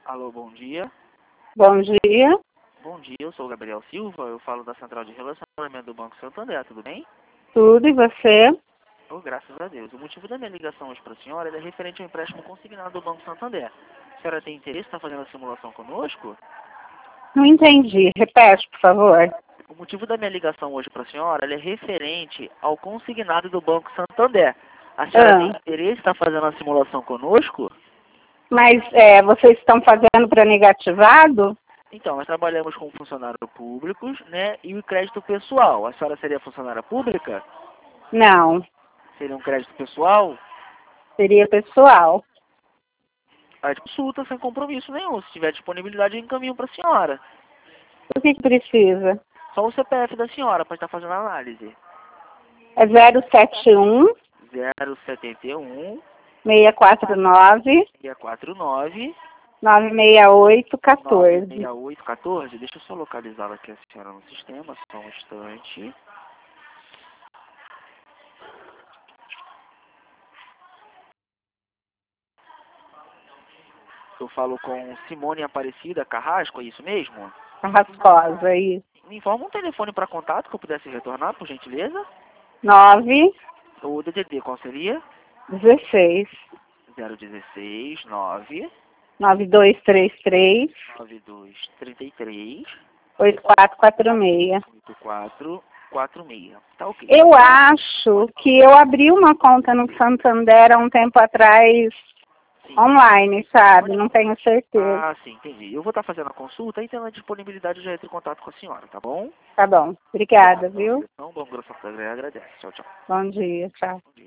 Alô, bom dia. Bom dia. Bom dia, eu sou o Gabriel Silva, eu falo da Central de Relacionamento do Banco Santander, tudo bem? Tudo e você? Oh, graças a Deus. O motivo da minha ligação hoje para a senhora é referente ao empréstimo consignado do Banco Santander. A senhora tem interesse em estar fazendo a simulação conosco? Não entendi. Repete, por favor. O motivo da minha ligação hoje para a senhora é referente ao consignado do Banco Santander. A senhora tem interesse em estar fazendo a simulação conosco? Mas vocês estão fazendo para negativado? Então, nós trabalhamos com funcionários públicos, né, e o crédito pessoal. A senhora seria funcionária pública? Não. Seria um crédito pessoal? Seria pessoal. A consulta sem compromisso nenhum. Se tiver disponibilidade, eu encaminho para a senhora. O que precisa? Só o CPF da senhora para estar fazendo a análise. É 071 071 649 649 968 14. 96814. Deixa eu só localizá-la aqui a senhora no sistema, só um instante. Eu falo com Simone Aparecida Carrasco, é isso mesmo? Carrascosa, isso. Me informa um telefone para contato que eu pudesse retornar, por gentileza. 9 O DDD, qual seria? 16 016 9 9233 9233 8446. 8446. Tá ok. Eu acho que eu abri uma conta no Santander há um tempo atrás, Sim. online, sabe? Não tenho certeza. Ah, sim, entendi. Eu vou estar fazendo a consulta e tendo a disponibilidade eu já entro em contato com a senhora, tá bom? Tá bom. Obrigada, viu? Então, bom, Grosso Agradece. Tchau, tchau. Bom dia. Tchau.